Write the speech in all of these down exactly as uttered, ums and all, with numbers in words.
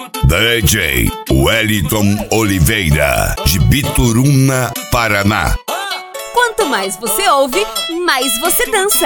D J Wellington Oliveira, de Bituruna, Paraná. Quanto mais você ouve, mais você dança.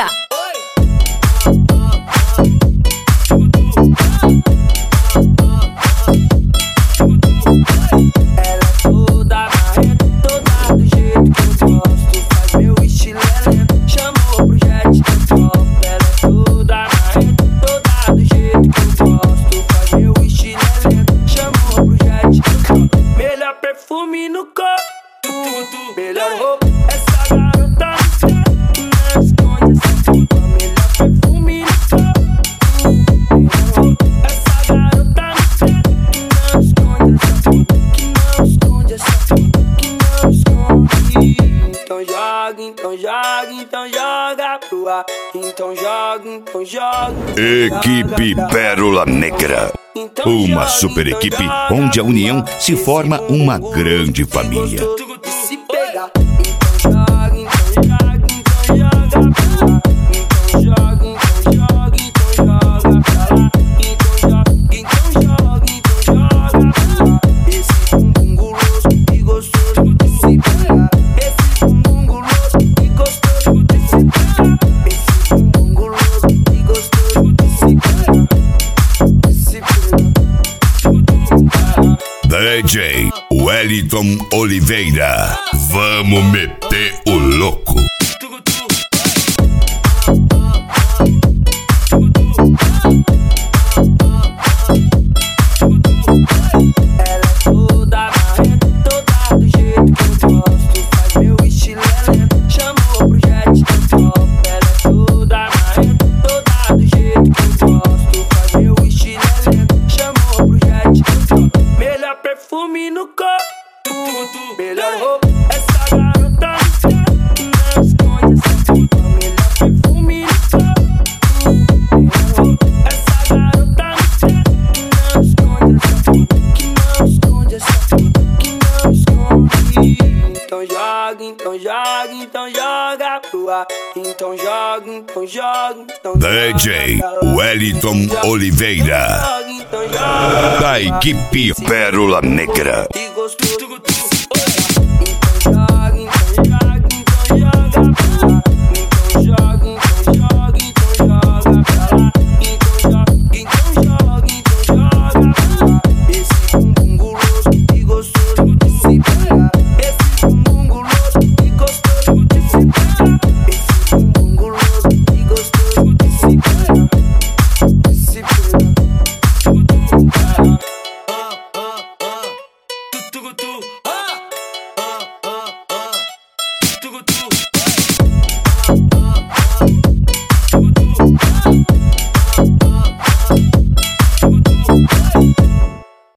Perfume no corpo, melhor roupa, essa garota não esconde essa roupa. Melhor perfume no corpo, essa garota não esconde essa roupa. Que não esconde essa roupa, que não esconde. Então joga, então joga, então joga pro ar. Então joga, então joga. Equipe Pérola Negra. Uma super equipe onde a união se forma uma grande família. Se pegar, então joga, então joga, então joga pra lá. Então joga, então joga, então joga pra lá. Então joga, então joga, então joga pra lá. Esse bumbum guloso e gostoso de se pegar. Esse bumbum guloso e gostoso de se pegar. Esse bumbum guloso e gostoso de se pegar. D J Wellington Oliveira, vamos meter o louco. Ela é toda marrenta, toda do jeito que eu gosto. Faz meu estilo é lento, chamou pro jet do top. Ela é toda marrenta, toda do jeito que eu gosto. Faz meu estilo é lento, chamou pro jet do top. Melhor perfume no corpo, melhor roupa, essa garota não esconde essa roupa. Melhor perfume no corpo, melhor roupa, essa garota não esconde essa roupa. Que não esconde essa roupa, que não esconde. Então joga, então joga, então joga pro ar. Então joga, então joga, então D J Wellington Oliveira, da equipe Pérola Negra. e gostoso. Então joga, então joga, então joga pra lá. Então joga, então joga, então joga pra lá. Então joga, então joga, então joga pra lá. Esse bumbum guloso e gostoso de se pegar. Esse bumbum guloso e gostoso de se pegar. Esse bumbum guloso e gostoso de se pegar. De se pegar. Tugu tu, ah, ah, ah, ah. Tugu tu.